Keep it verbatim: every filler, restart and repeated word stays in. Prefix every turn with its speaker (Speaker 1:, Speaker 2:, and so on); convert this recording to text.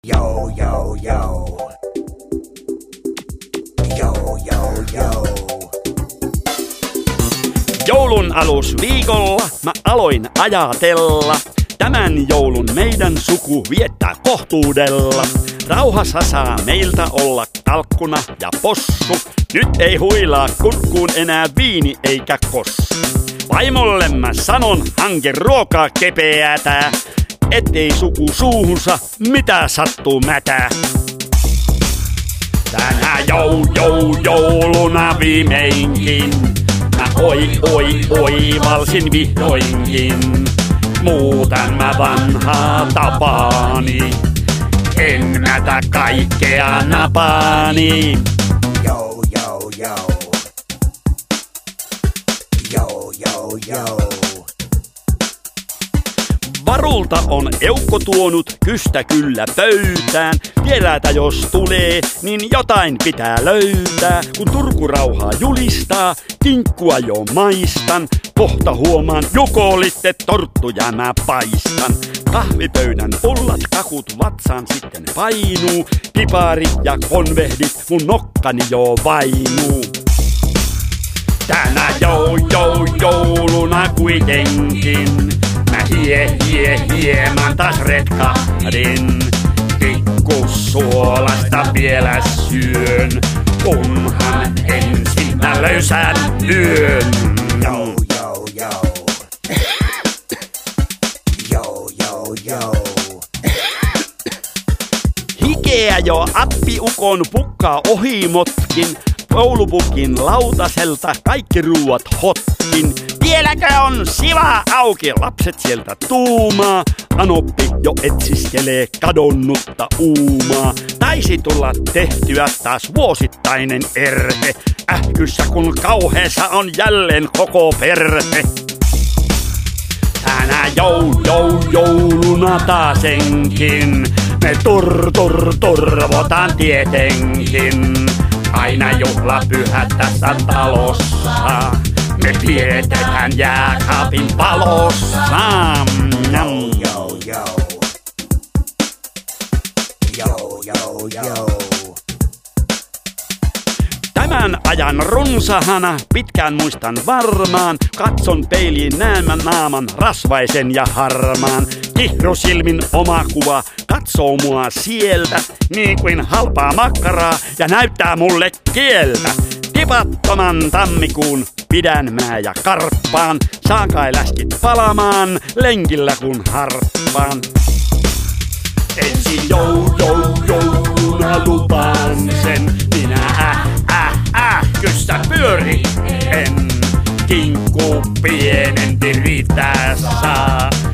Speaker 1: Yo, yo, yo. Yo, yo, yo.
Speaker 2: Joulun alusviikolla mä aloin ajatella. Tämän joulun meidän suku viettää kohtuudella. Rauhassa saa meiltä olla talkkuna ja possu. Nyt ei huilaa kurkkuun enää viini eikä kossu. Vaimolle mä sanon, hanke ruokaa kepeätä. Ettei suku suuhunsa mitä sattuu mätää. Tänä jou, jou, jouluna viimeinkin. Mä oi, oi, oivalsin vihdoinkin. Muutan mä vanhaa tapaani. En mätä kaikkea napaani.
Speaker 1: Yo, yo, yo. Yo, yo, yo.
Speaker 2: Varulta on eukko tuonut kystä kyllä pöytään. Vieräätä jos tulee, niin jotain pitää löytää. Kun Turku rauhaa julistaa, kinkkua jo maistan. Kohta huomaan, jokolitte torttuja mä paistan. Kahvipöydän pullat, kakut vatsaan sitten painuu. Kipari ja konvehdit mun nokkani jo vainuu. Tänä jou, jou, jouluna kuitenkin. Mä hie, hie, hieman taas retkahdin. Pikkusuolasta vielä syön, kunhan ensin mä löysän lyön.
Speaker 1: Yo, yo, yo. Yo, yo, yo.
Speaker 2: Hikeä jo appiukon pukkaa ohimotkin. Koulupukin lautaselta kaikki ruuat hotkin. Vieläkö on siva auki, lapset sieltä tuumaa. Anoppi jo etsiskelee kadonnutta uumaa. Taisi tulla tehtyä taas vuosittainen erhe. Ähkyssä kun kauheessa on jälleen koko perhe. Tänä jou, jou, jouluna taasenkin. Me tur, tur, turvotaan tietenkin. Aina juhlapyhät tässä talossa. Me pidetään jääkaapin palossa.
Speaker 1: Yo, yo, yo. Yo, yo, yo.
Speaker 2: Tämän ajan runsahana pitkään muistan varmaan. Katson peiliin näemän naaman rasvaisen ja harmaan. Kihrosilmin oma kuva katsoo mua sieltä. Niin kuin halpaa makkaraa ja näyttää mulle kieltä. Tipattoman tammikuun pidän mä ja karppaan. Saan kai läskit palamaan lenkillä kun harppaan. Ensi jou, jou, jouluna lupaan sen. Minä äh, äh, ähkyssä pyörihen. Kinkku pienempi riittää saa.